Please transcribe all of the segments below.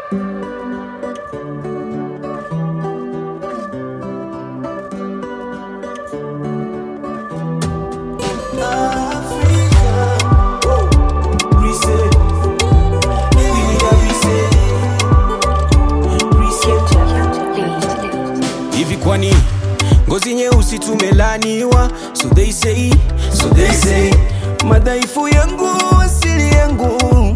Kwani ngozi nyeusi tumelaniwa, so they say madhaifu yangu asili yangu,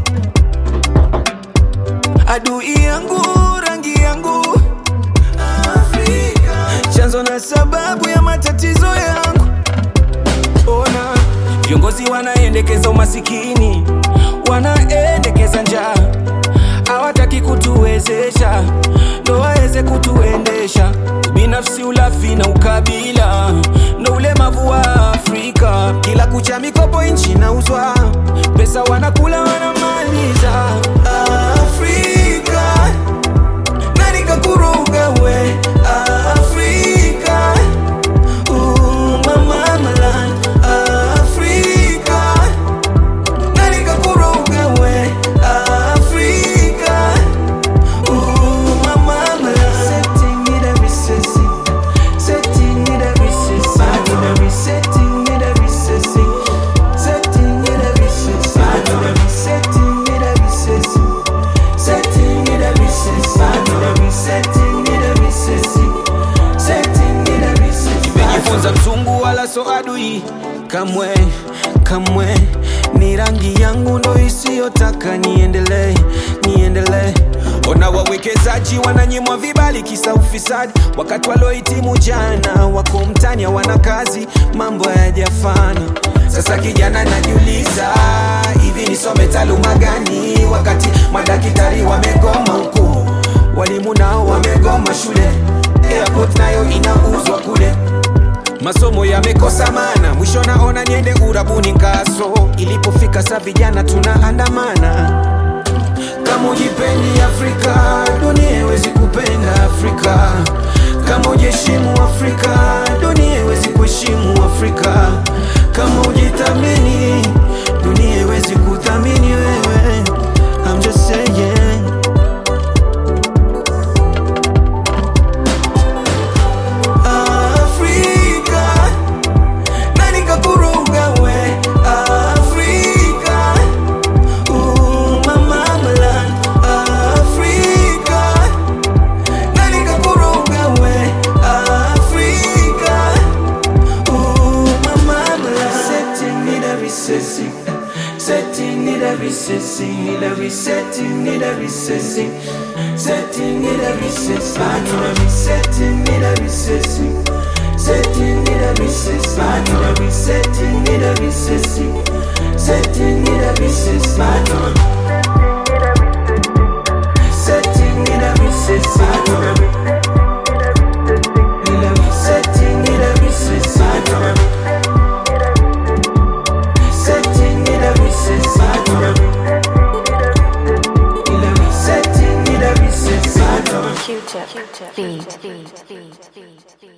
adui yangu rangi yangu, Afrika chanzo na sababu ya matatizo yangu. Ona viongozi wanaendekeza umasikini, wanaendekeza njaa, hawataki kutuwezesha ndo waweze kutuendesha. Binafsi, ulafi na ukabila ndo ulemavu wa Afrika. Kila kucha mikopo inchi nauzwa, pesa wanakula wanamaliza. Afrika nani kakuruga we? Afrika mama malan. Afrika nani kakuruga we? Afrika mama malan. Nimejifunza mzungu wala so adui kamwe, ni rangi yangu ndo isiyotaka niendelee. Ona wawekezaji wananyimwa vibali kisa ufisadi, wakati walohitimu jana wako mtani wana kazi, mambo hayajafana. Sasa kijana najiuliza, hivi nisome taaluma gani wakati madaktari wamegoma huku, walimu nao wamegoma shule, airport nayo inauzwa kule, masomo yamekosa maana, mwisho naona niende urabuni ngaso. Ilipofika saa vijana tunaandamana. Kama ujipendi Afrika, dunia haiwezi kupenda Afrika. Kama ujiheshimu Afrika, dunia haiwezi kuheshimu Afrika. Kama ujithamini, dunia haiwezi kuthamini wewe. I'm just saying. Afrika nani kakuruga we? Afrika mama malan. Afrika nani kakuruga we? Afrika mama malan. Setting need a recessing, setting need a recessing, need a resetting, need a recessing, setting need a recessing, setting need a recessing, setting need a recessing, need a resetting, need a recessing, setting need a recessing, setting need a recessing, setting need a recessing, setting need a recessing, setting need a recessing. Q-tip beat.